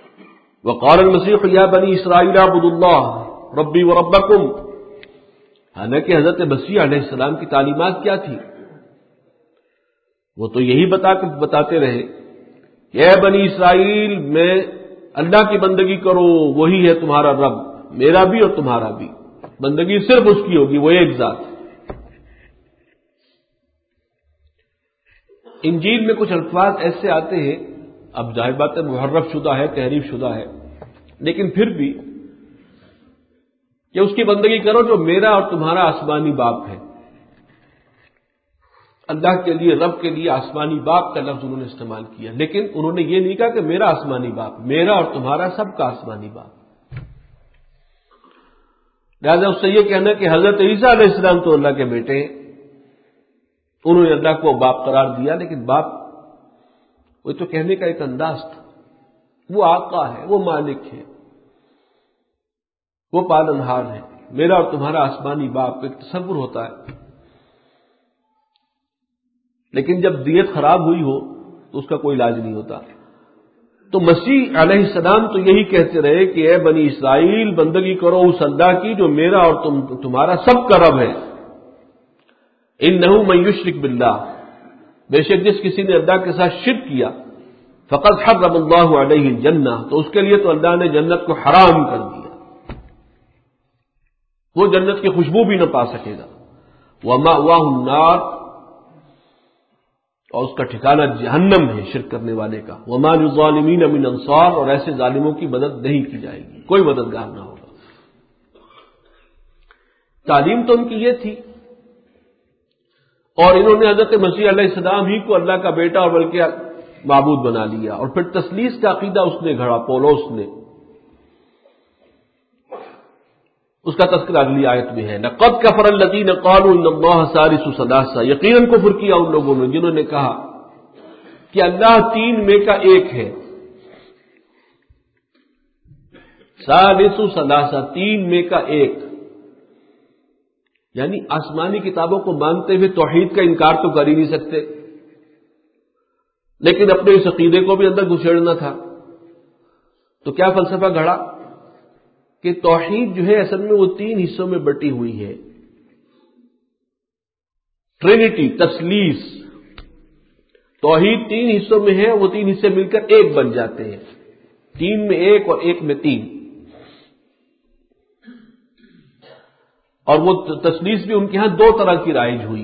وقال المسیح یا بنی اسرائیل اعبدوا اللہ ربی وربکم، حالانکہ حضرت مسیح علیہ السلام کی تعلیمات کیا تھی؟ وہ تو یہی بتا بتاتے رہے کہ اے بنی اسرائیل، میں اللہ کی بندگی کرو، وہی ہے تمہارا رب، میرا بھی اور تمہارا بھی، بندگی صرف اس کی ہوگی، وہ ایک ذات ہے۔ انجیل میں کچھ الفاظ ایسے آتے ہیں، اب ظاہر بات ہے محرف شدہ ہے، تحریف شدہ ہے، لیکن پھر بھی کہ اس کی بندگی کرو جو میرا اور تمہارا آسمانی باپ ہے۔ اللہ کے لیے، رب کے لیے آسمانی باپ کا لفظ انہوں نے استعمال کیا، لیکن انہوں نے یہ نہیں کہا کہ میرا آسمانی باپ، میرا اور تمہارا سب کا آسمانی باپ۔ لہٰذا اس سے یہ کہنا کہ حضرت عیسیٰ علیہ السلام تو اللہ کے بیٹے ہیں، انہوں نے اللہ کو باپ قرار دیا، لیکن باپ وہ تو کہنے کا ایک انداز تھا، وہ آقا ہے، وہ مالک ہے، وہ پالنہار ہے۔ میرا اور تمہارا آسمانی باپ ایک تصور ہوتا ہے، لیکن جب دیت خراب ہوئی ہو تو اس کا کوئی علاج نہیں ہوتا۔ تو مسیح علیہ السلام تو یہی کہتے رہے کہ اے بنی اسرائیل، بندگی کرو اس اللہ کی جو میرا اور تم تمہارا سب کا رب ہے۔ انہ من یشرک باللہ، بے شک جس کسی نے اللہ کے ساتھ شرک کیا، فقد حرم اللہ علیہ الجنہ، تو اس کے لیے تو اللہ نے جنت کو حرام کر دیا، وہ جنت کی خوشبو بھی نہ پا سکے گا۔ ومأواہ النار، اور اس کا ٹھکانہ جہنم ہے شرک کرنے والے کا۔ وما للظالمین من انصار، اور ایسے ظالموں کی مدد نہیں کی جائے گی، کوئی مددگار نہ ہوگا۔ تعلیم تو ان کی یہ تھی، اور انہوں نے حضرت مسیح علیہ السلام ہی کو اللہ کا بیٹا اور بلکہ معبود بنا لیا، اور پھر تثلیث کا عقیدہ اس نے گھڑا، پولس نے۔ اس کا تذکرہ اگلی آیت میں ہے، لقد کفر الذین قالوا ان اللہ ثالث ثلاثہ، یقیناً کفر کیا ان لوگوں نے جنہوں نے کہا کہ اللہ تین میں کا ایک ہے۔ ثالث ثلاثہ، تین میں کا ایک، یعنی آسمانی کتابوں کو مانتے ہوئے توحید کا انکار تو کر ہی نہیں سکتے، لیکن اپنے اس عقیدے کو بھی اندر گھسیڑنا تھا۔ تو کیا فلسفہ گھڑا کہ توحید جو ہے اصل میں وہ تین حصوں میں بٹی ہوئی ہے، ٹرینٹی، تثلیث۔ توحید تین حصوں میں ہے، وہ تین حصے مل کر ایک بن جاتے ہیں، تین میں ایک اور ایک میں تین۔ اور وہ تثلیث بھی ان کے ہاں دو طرح کی رائج ہوئی۔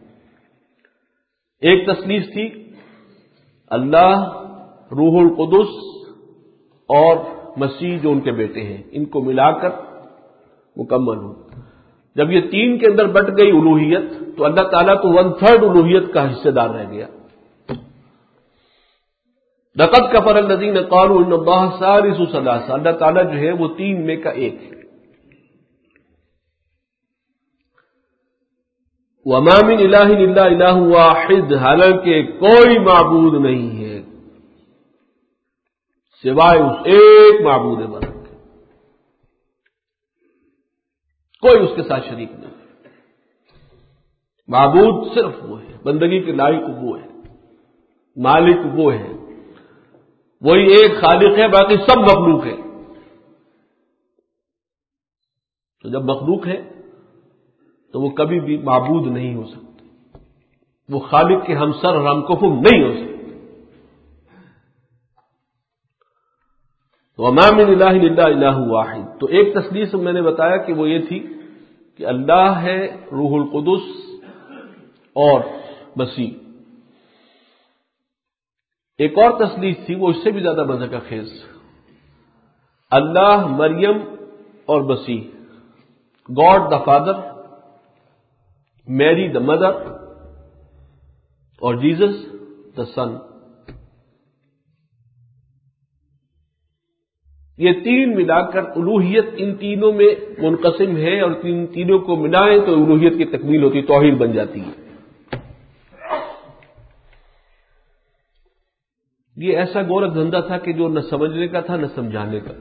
ایک تثلیث تھی اللہ، روح القدس اور مسیح جو ان کے بیٹے ہیں، ان کو ملا کر مکمل ہو۔ جب یہ تین کے اندر بٹ گئی الوہیت، تو اللہ تعالیٰ تو ون تھرڈ الوہیت کا حصے دار رہ گیا۔ لقد کفر الذین قالوا ان اللہ ثالث ثلاثہ، اللہ تعالیٰ جو ہے وہ تین میں کا ایک ہے۔ وما من الہ الا الہ واحد، حالانکہ کوئی معبود نہیں ہے سوائے اس ایک معبود برحق، کوئی اس کے ساتھ شریک نہیں۔ معبود صرف وہ ہے، بندگی کے لائق وہ ہے، مالک وہ ہے، وہی ایک خالق ہے، باقی سب مخلوق ہے۔ تو جب مخلوق ہے تو وہ کبھی بھی معبود نہیں ہو سکتا، وہ خالق کے ہمسر اور ہمکفو نہیں ہو سکتا۔ وما من الہ الا الہ واحد، تو ایک تثلیث میں نے بتایا کہ وہ یہ تھی کہ اللہ ہے، روح القدس اور مسیح۔ ایک اور تثلیث تھی، وہ اس سے بھی زیادہ مزے کا خیز، اللہ، مریم اور مسیح، گاڈ دا فادر، میری دا مدر اور جیزس دا سن۔ یہ تین ملا کر الوہیت ان تینوں میں منقسم ہے، اور ان تینوں کو ملائیں تو الوہیت کی تکمیل ہوتی، توحید بن جاتی ہے۔ یہ ایسا گورکھ دھندا تھا کہ جو نہ سمجھنے کا تھا نہ سمجھانے کا،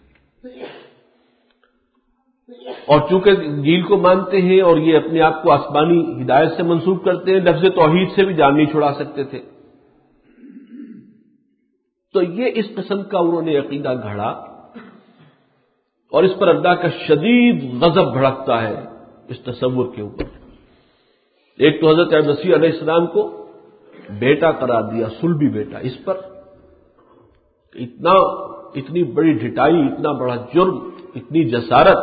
اور چونکہ انجیل کو مانتے ہیں اور یہ اپنے آپ کو آسمانی ہدایت سے منسوب کرتے ہیں، لفظ توحید سے بھی جان نہیں چھڑا سکتے تھے۔ تو یہ اس قسم کا انہوں نے عقیدہ گھڑا، اور اس پر اللہ کا شدید غضب بھڑکتا ہے اس تصور کے اوپر۔ ایک تو حضرت مسیح علیہ السلام کو بیٹا قرار دیا، صلبی بیٹا، اس پر اتنا اتنی بڑی ڈھٹائی، اتنا بڑا جرم، اتنی جسارت،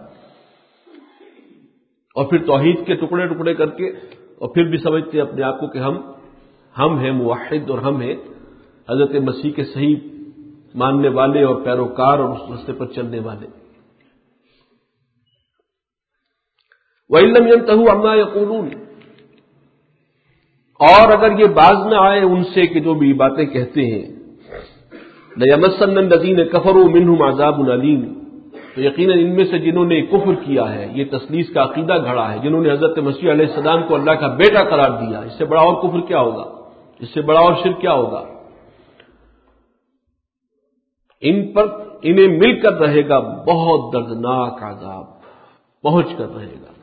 اور پھر توحید کے ٹکڑے ٹکڑے کر کے، اور پھر بھی سمجھتے اپنے آپ کو کہ ہم ہم ہیں موحد، اور ہم ہیں حضرت مسیح کے صحیح ماننے والے اور پیروکار اور اس راستے پر چلنے والے۔ وَإِن لَّمْ يَنْتَهُوا عَمَّا يَقُولُونَ، اور اگر یہ باز نہ آئے ان سے کہ جو بھی باتیں کہتے ہیں، لَيَمَسَّنَّ الَّذِينَ كَفَرُوا مِنْهُمْ عَذَابٌ أَلِيمٌ، تو یقیناً ان میں سے جنہوں نے کفر کیا ہے، یہ تثلیث کا عقیدہ گھڑا ہے، جنہوں نے حضرت مسیح علیہ السلام کو اللہ کا بیٹا قرار دیا، اس سے بڑا اور کفر کیا ہوگا، اس سے بڑا اور شرک کیا ہوگا، ان پر انہیں مل کر رہے گا بہت دردناک عذاب، پہنچ کر رہے گا۔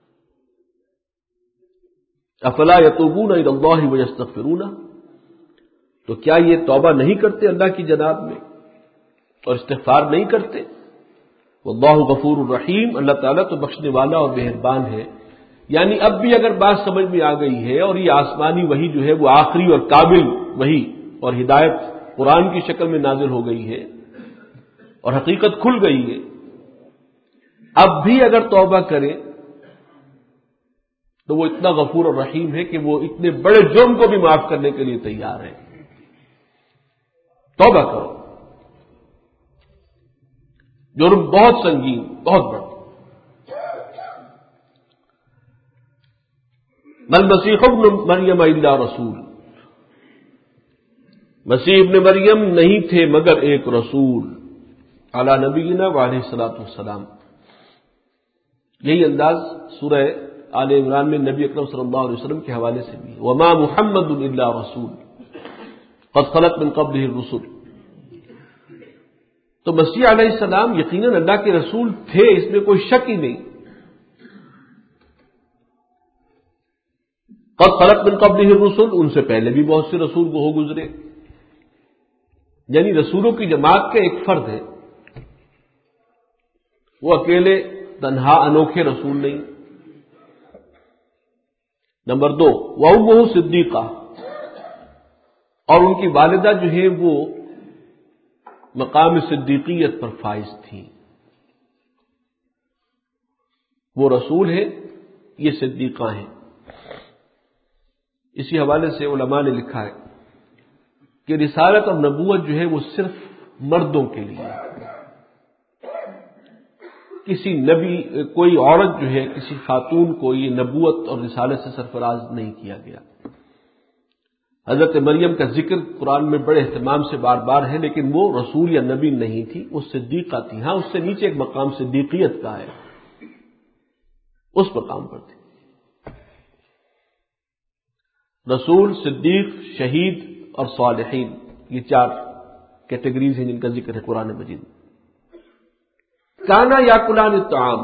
افلا یتوبون الی اللہ ویستغفرون، تو کیا یہ توبہ نہیں کرتے اللہ کی جناب میں اور استغفار نہیں کرتے؟ واللہ غفور الرحیم، اللہ تعالیٰ تو بخشنے والا اور مہربان ہے۔ یعنی اب بھی اگر بات سمجھ میں آ گئی ہے اور یہ آسمانی وحی جو ہے وہ آخری اور کامل وحی اور ہدایت قرآن کی شکل میں نازل ہو گئی ہے اور حقیقت کھل گئی ہے، اب بھی اگر توبہ کرے تو وہ اتنا غفور اور رحیم ہے کہ وہ اتنے بڑے جرم کو بھی معاف کرنے کے لیے تیار ہے۔ توبہ کرو، جرم بہت سنگین، بہت بڑا۔ مل مسیح ابن مریم الا رسول، مسیح ابن مریم نہیں تھے مگر ایک رسول، علی نبینا وعلیہ الصلوۃ والسلام۔ یہی انداز سورہ آل عمران میں نبی اکرم صلی اللہ علیہ وسلم کے حوالے سے بھی، وما محمد الا رسول قد خلت من قبلہ الرسل۔ تو مسیح علیہ السلام یقیناً اللہ کے رسول تھے، اس میں کوئی شک ہی نہیں۔ قد خلت من قبلہ الرسل، ان سے پہلے بھی بہت سے رسول وہ ہو گزرے، یعنی رسولوں کی جماعت کا ایک فرد ہے، وہ اکیلے تنہا انوکھے رسول نہیں۔ نمبر دو، وَأُمُّهُ صِدِّيقَةٌ، اور ان کی والدہ جو ہے وہ مقام صدیقیت پر فائز تھی، وہ رسول ہے، یہ صدیقہ ہیں۔ اسی حوالے سے علماء نے لکھا ہے کہ رسالت اور نبوت جو ہے وہ صرف مردوں کے لیے، کسی نبی کوئی عورت جو ہے کسی خاتون کو یہ نبوت اور رسالت سے سرفراز نہیں کیا گیا۔ حضرت مریم کا ذکر قرآن میں بڑے اہتمام سے بار بار ہے، لیکن وہ رسول یا نبی نہیں تھی، وہ صدیقہ تھی۔ ہاں، اس سے نیچے ایک مقام صدیقیت کا ہے، اس مقام پر تھی۔ رسول، صدیق، شہید اور صالحین، یہ چار کیٹیگریز ہیں جن کا ذکر ہے قرآن مجید میں۔ کانا یاکلان الطعام،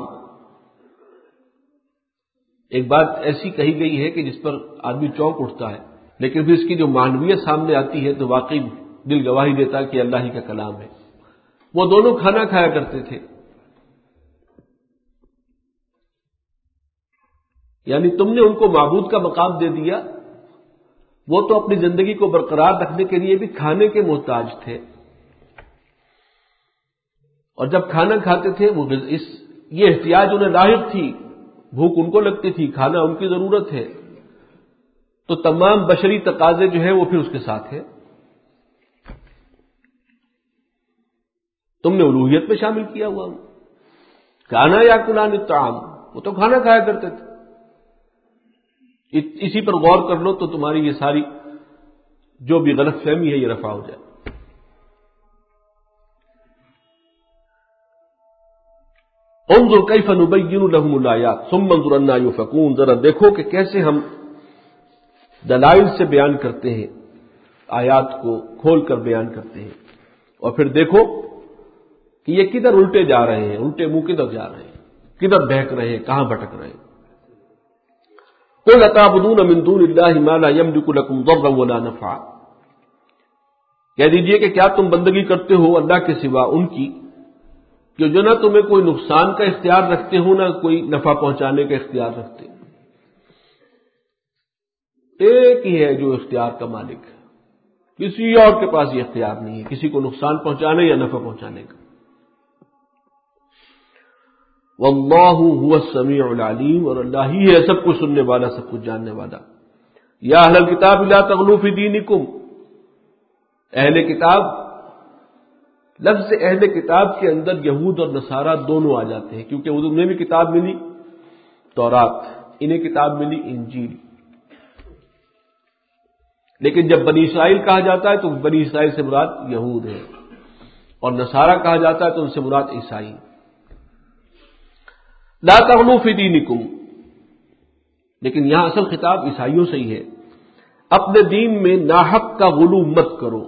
ایک بات ایسی کہی گئی ہے کہ جس پر آدمی چونک اٹھتا ہے، لیکن پھر اس کی جو معنویت سامنے آتی ہے تو واقعی دل گواہی دیتا ہے کہ اللہ ہی کا کلام ہے۔ وہ دونوں کھانا کھایا کرتے تھے، یعنی تم نے ان کو معبود کا مقام دے دیا، وہ تو اپنی زندگی کو برقرار رکھنے کے لیے بھی کھانے کے محتاج تھے، اور جب کھانا کھاتے تھے وہ اس یہ احتیاج انہیں لاحق تھی، بھوک ان کو لگتی تھی، کھانا ان کی ضرورت ہے، تو تمام بشری تقاضے جو ہے وہ پھر اس کے ساتھ ہے۔ تم نے الوہیت میں شامل کیا ہوا، کانا یاکلان الطعام، وہ تو کھانا کھایا کرتے تھے۔ اسی پر غور کر لو تو تمہاری یہ ساری جو بھی غلط فہمی ہے یہ رفع ہو جائے۔ انظر کیف نبین لهم الآیات ثم انظر انا یؤفکون، ذرا دیکھو کہ کیسے ہم دلائل سے بیان کرتے ہیں، آیات کو کھول کر بیان کرتے ہیں، اور پھر دیکھو کہ یہ کدھر الٹے جا رہے ہیں، الٹے منہ کدھر جا رہے ہیں، کدھر بہک رہے ہیں، کہاں بھٹک رہے ہیں۔ قل اتعبدون من دون اللہ ما لا یملک لکم ضرا ولا نفعا، کہہ دیجئے کہ کیا تم بندگی کرتے ہو اللہ کے سوا ان کی کہ جو نہ تمہیں کوئی نقصان کا اختیار رکھتے ہو نہ کوئی نفع پہنچانے کا اختیار رکھتے. ایک ہی ہے جو اختیار کا مالک ہے، کسی اور کے پاس یہ اختیار نہیں ہے کسی کو نقصان پہنچانے یا نفع پہنچانے کا. واللہ هو السمیع العلیم، اور اللہ ہی ہے سب کچھ سننے والا، سب کچھ جاننے والا. یا اہل الکتاب لا تغلوا فی دینکم، اہل کتاب، لفظ اہل کتاب کے اندر یہود اور نصارہ دونوں آ جاتے ہیں، کیونکہ انہیں بھی کتاب ملی تورات، انہیں کتاب ملی انجیل. لیکن جب بنی اسرائیل کہا جاتا ہے تو بنی اسرائیل سے مراد یہود ہے، اور نصارہ کہا جاتا ہے تو ان سے مراد عیسائی. لا تغلوا فی دینکم، لیکن یہاں اصل خطاب عیسائیوں سے ہی ہے. اپنے دین میں ناحق کا غلو مت کرو.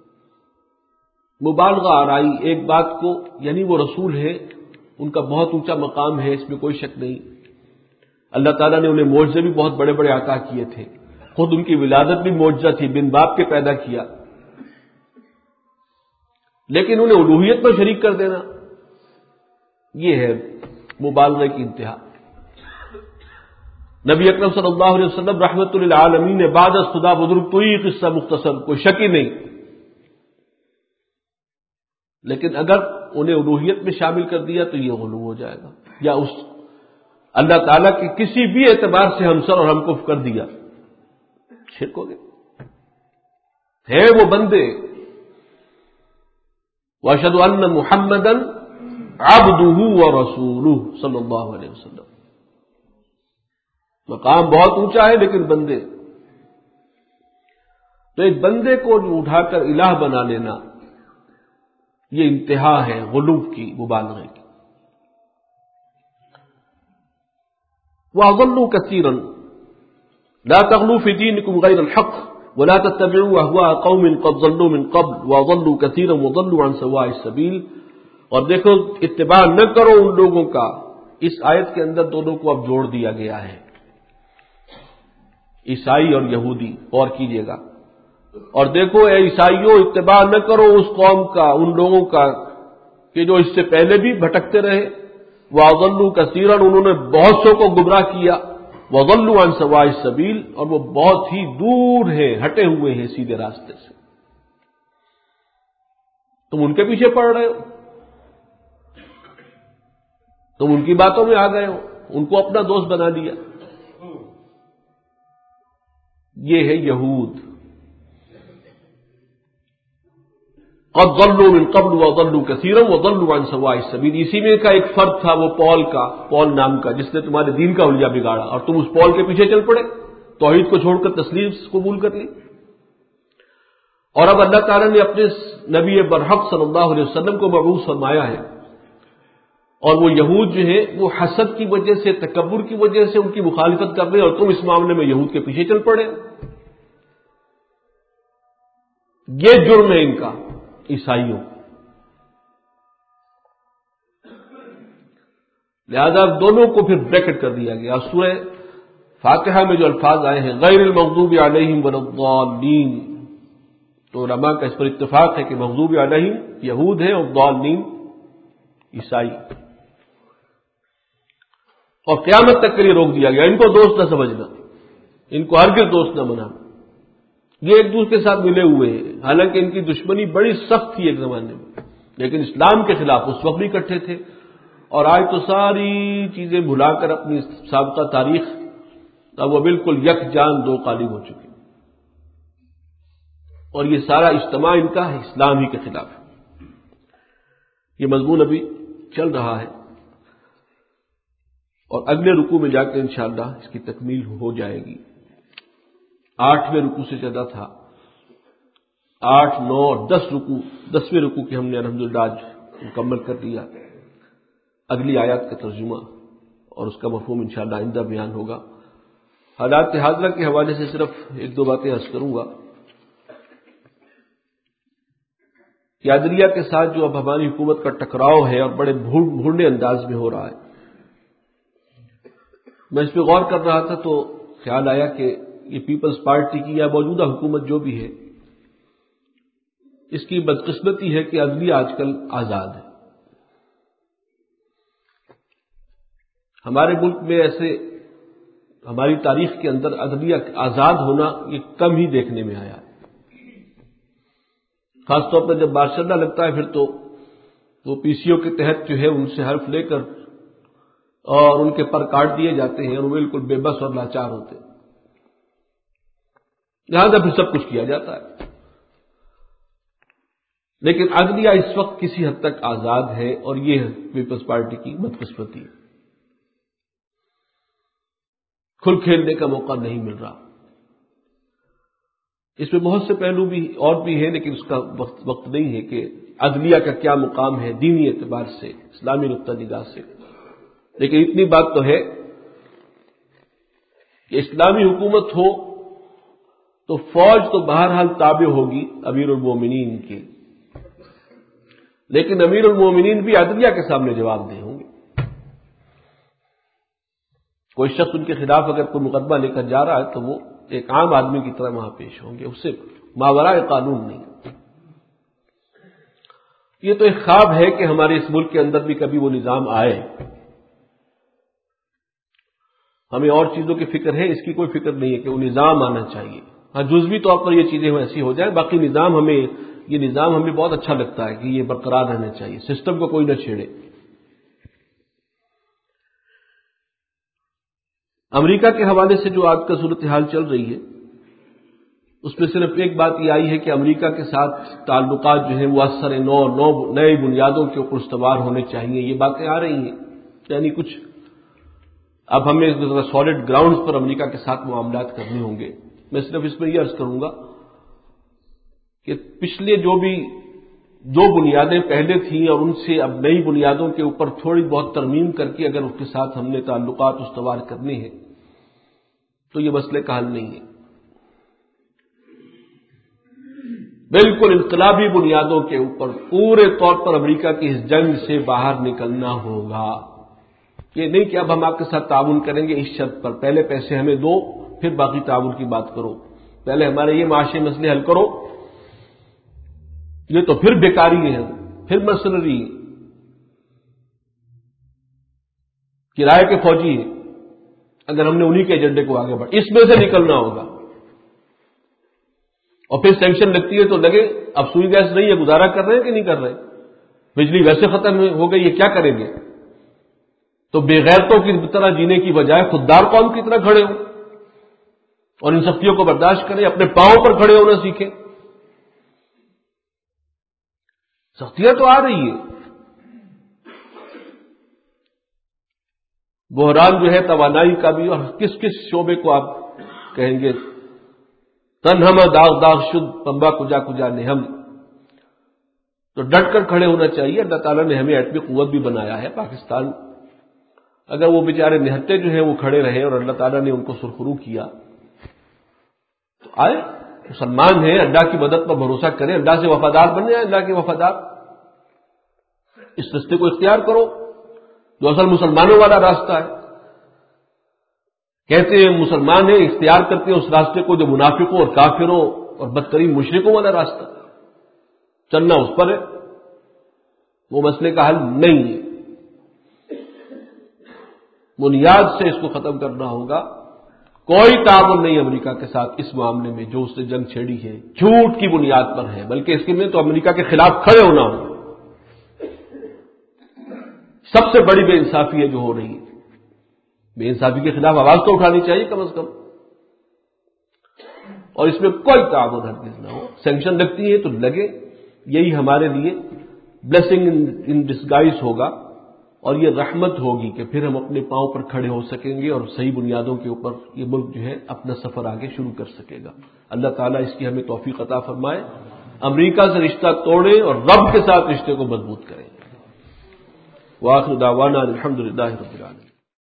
مبالغہ آرائی ایک بات کو، یعنی وہ رسول ہے، ان کا بہت اونچا مقام ہے، اس میں کوئی شک نہیں. اللہ تعالیٰ نے انہیں معجزے بھی بہت بڑے بڑے عطا کیے تھے، خود ان کی ولادت بھی معجزہ تھی، بن باپ کے پیدا کیا. لیکن انہیں الوہیت میں شریک کر دینا، یہ ہے مبالغے کی انتہا. نبی اکرم صلی اللہ علیہ وسلم رحمت للعالمین نے بعد از خدا بزرگ، تو یہ قصہ مختصر، کوئی شک ہی نہیں. لیکن اگر انہیں الوہیت میں شامل کر دیا تو یہ غلو ہو جائے گا، یا اس اللہ تعالیٰ کے کسی بھی اعتبار سے ہمسر اور ہم کف کر دیا، شرک ہو گیا. ہے وہ بندے. واشهد ان محمدا عبدہ ورسولہ صلی اللہ علیہ وسلم. مقام بہت اونچا ہے لیکن بندے. تو ایک بندے کو اٹھا کر الہ بنا لینا، یہ انتہا ہے غلو کی، مبالغے کی. وَأَضَلُّوا كَثِيرًا لَا تَغْلُوا فِي دِينِكُمْ غَيْرَ الْحَقِّ وَلَا تَتَّبِعُوا أَهْوَاءَ قَوْمٍ قَدْ ضَلُّوا مِنْ قَبْلُ وَأَضَلُّوا كَثِيرًا وَضَلُّوا عَنْ سَوَاءِ السَّبِيلِ. اور دیکھو، اتباع نہ کرو ان لوگوں کا. اس آیت کے اندر دونوں کو اب جوڑ دیا گیا ہے، عیسائی اور یہودی. غور کیجیے گا. اور دیکھو اے عیسائیوں، اتباع نہ کرو اس قوم کا، ان لوگوں کا کہ جو اس سے پہلے بھی بھٹکتے رہے. وَأَضَلُّوا كَثِيرًا، انہوں نے بہت سو کو گمراہ کیا. وَضَلُّوا عَنْ سَوَاءِ السَّبِيلِ، اور وہ بہت ہی دور ہیں، ہٹے ہوئے ہیں سیدھے راستے سے. تم ان کے پیچھے پڑ رہے ہو، تم ان کی باتوں میں آ گئے ہو، ان کو اپنا دوست بنا دیا. یہ ہے یہود. قد ضلوا من قبل وضلوا كثيرا وضلوا عن سواء السبيل. اسی میں کا ایک فرد تھا، وہ پول کا، پول نام کا، جس نے تمہارے دین کا حلیہ بگاڑا، اور تم اس پول کے پیچھے چل پڑے، توحید کو چھوڑ کر تسلیم قبول کر لی. اور اب اللہ تعالیٰ نے اپنے نبی برحق صلی اللہ علیہ وسلم کو مبعوث فرمایا ہے، اور وہ یہود جو ہے وہ حسد کی وجہ سے، تکبر کی وجہ سے ان کی مخالفت کر رہے، اور تم اس معاملے میں یہود کے پیچھے چل پڑے. یہ جرم ہے ان کا، عیسائیوں. لہذا دونوں کو پھر بریکٹ کر دیا گیا. سورہ فاتحہ میں جو الفاظ آئے ہیں غیر المغضوب علیہم ولا الضالین، تو علماء کا اس پر اتفاق ہے کہ مغضوب علیہم یہود ہیں اور ضالین عیسائی. اور قیامت تک کے لیے روک دیا گیا. ان کو دوست نہ سمجھنا، ان کو ہرگز دوست نہ بنانا. یہ ایک دوسرے کے ساتھ ملے ہوئے ہیں، حالانکہ ان کی دشمنی بڑی سخت تھی ایک زمانے میں، لیکن اسلام کے خلاف اس وقت بھی اکٹھے تھے. اور آج تو ساری چیزیں بھلا کر اپنی سابقہ تاریخ، اب وہ بالکل یک جان دو قالب ہو چکے، اور یہ سارا اجتماع ان کا اسلام ہی کے خلاف ہے. یہ مضمون ابھی چل رہا ہے، اور اگلے رکوع میں جا کے انشاءاللہ اس کی تکمیل ہو جائے گی. آٹھویں رکوع سے زیادہ تھا، آٹھ نو اور دس رکوع، دسویں رکوع کی ہم نے الحمدللہ آج مکمل کر دیا. اگلی آیات کا ترجمہ اور اس کا مفہوم انشاءاللہ آئندہ بیان ہوگا. حالات حاضرہ کے حوالے سے صرف ایک دو باتیں عرض کروں گا. قیادریہ کے ساتھ جو اب ہماری حکومت کا ٹکراؤ ہے اور بڑے بھوڑنے انداز میں ہو رہا ہے، میں اس پہ غور کر رہا تھا تو خیال آیا کہ یہ پیپلز پارٹی کی یا موجودہ حکومت جو بھی ہے، اس کی بدقسمتی ہے کہ عدلیہ آج کل آزاد ہے. ہمارے ملک میں ایسے ہماری تاریخ کے اندر عدلیہ آزاد ہونا یہ کم ہی دیکھنے میں آیا ہے. خاص طور پر جب مارشاء اللہ لگتا ہے پھر تو وہ پی سی او کے تحت جو ہے ان سے حلف لے کر اور ان کے پر کاٹ دیے جاتے ہیں اور وہ بالکل بے بس اور لاچار ہوتے ہیں. لہٰذا پھر سب کچھ کیا جاتا ہے. لیکن عدلیہ اس وقت کسی حد تک آزاد ہے اور یہ پیپلز پارٹی کی بدقسمتی ہے. کھل کھیلنے کا موقع نہیں مل رہا. اس میں بہت سے پہلو بھی اور بھی ہیں لیکن اس کا وقت وقت نہیں ہے کہ عدلیہ کا کیا مقام ہے دینی اعتبار سے, اسلامی نقطہ نگاہ سے. لیکن اتنی بات تو ہے کہ اسلامی حکومت ہو تو فوج تو بہرحال تابع ہوگی امیر المومنین کے, لیکن امیر المومنین بھی عدلیہ کے سامنے جواب دہ ہوں گے. کوئی شخص ان کے خلاف اگر کوئی مقدمہ لے کر جا رہا ہے تو وہ ایک عام آدمی کی طرح وہاں پیش ہوں گے, اس سے ماورائے قانون نہیں. یہ تو ایک خواب ہے کہ ہمارے اس ملک کے اندر بھی کبھی وہ نظام آئے. ہمیں اور چیزوں کی فکر ہے, اس کی کوئی فکر نہیں ہے کہ وہ نظام آنا چاہیے. ہاں جزوی طور پر یہ چیزیں ایسی ہو جائیں, باقی نظام ہمیں یہ نظام ہمیں بہت اچھا لگتا ہے کہ یہ برقرار رہنا چاہیے, سسٹم کو کوئی نہ چھیڑے. امریکہ کے حوالے سے جو آج کا صورتحال چل رہی ہے اس میں صرف ایک بات یہ آئی ہے کہ امریکہ کے ساتھ تعلقات جو ہیں وہ اثر نو نو نئے بنیادوں کے اوپر استوار ہونے چاہیے. یہ باتیں آ رہی ہیں, یعنی کچھ اب ہمیں سالڈ گراؤنڈز پر امریکہ کے ساتھ معاملات کرنے ہوں گے. میں صرف اس میں یہ عرض کروں گا کہ پچھلے جو بھی جو بنیادیں پہلے تھیں اور ان سے اب نئی بنیادوں کے اوپر تھوڑی بہت ترمیم کر کے اگر اس کے ساتھ ہم نے تعلقات استوار کرنے ہیں تو یہ مسئلے کا حل نہیں ہے. بالکل انقلابی بنیادوں کے اوپر پورے طور پر امریکہ کی اس جنگ سے باہر نکلنا ہوگا. یہ نہیں کہ اب ہم آپ کے ساتھ تعاون کریں گے اس شرط پر, پہلے پیسے ہمیں دو پھر باقی تعاون کی بات کرو, پہلے ہمارے یہ معاشی مسئلے حل کرو. یہ تو پھر بیکاری ہے, پھر مرسنری, کرائے کے فوجی ہیں. اگر ہم نے انہی کے ایجنڈے کو آگے بڑھ اس میں سے نکلنا ہوگا. اور پھر سینکشن لگتی ہے تو لگے اب سوئی گیس نہیں ہے, گزارا کر رہے ہیں کہ نہیں کر رہے, بجلی ویسے ختم ہو گئی یہ کیا کریں گے. تو بے غیرتوں کی طرح جینے کی بجائے خوددار قوم کی طرح کھڑے ہوں اور ان سختیوں کو برداشت کریں, اپنے پاؤں پر کھڑے ہونا سیکھیں. سختیاں تو آ رہی ہیں, بحران جو ہے توانائی کا بھی, اور کس کس شعبے کو آپ کہیں گے تنہم داغ داغ شد پمبا کجا کجا نہم. تو ڈٹ کر کھڑے ہونا چاہیے. اللہ تعالیٰ نے ہمیں ایٹمی قوت بھی بنایا ہے. پاکستان اگر وہ بیچارے نہتے جو ہیں وہ کھڑے رہے اور اللہ تعالیٰ نے ان کو سرخرو کیا تو آئے, مسلمان ہیں, اللہ کی مدد پر بھروسہ کریں, اللہ سے وفادار بن جائیں, اللہ کے وفادار. اس راستے کو اختیار کرو جو اصل مسلمانوں والا راستہ ہے. کہتے ہیں مسلمان ہیں, اختیار کرتے ہیں اس راستے کو جو منافقوں اور کافروں اور بدترین مشرکوں والا راستہ, چلنا اس پر ہے. وہ مسئلے کا حل نہیں ہے. بنیاد سے اس کو ختم کرنا ہوگا. کوئی تعاون نہیں امریکہ کے ساتھ اس معاملے میں جو اس نے جنگ چھیڑی ہے, جھوٹ کی بنیاد پر ہے, بلکہ اس کے میں تو امریکہ کے خلاف کھڑے ہونا ہوگا. سب سے بڑی بے انصافی ہے جو ہو رہی ہے. بے انصافی کے خلاف آواز تو اٹھانی چاہیے کم از کم, اور اس میں کوئی تعاون ہرگز نہ ہو. سینکشن لگتی ہے تو لگے, یہی ہمارے لیے بلیسنگ ان ڈسگائز ہوگا اور یہ رحمت ہوگی کہ پھر ہم اپنے پاؤں پر کھڑے ہو سکیں گے اور صحیح بنیادوں کے اوپر یہ ملک جو ہے اپنا سفر آگے شروع کر سکے گا. اللہ تعالیٰ اس کی ہمیں توفیق عطا فرمائے. امریکہ سے رشتہ توڑے اور رب کے ساتھ رشتے کو مضبوط کریں. وآخر دعوانا الحمدللہ رب العالمین.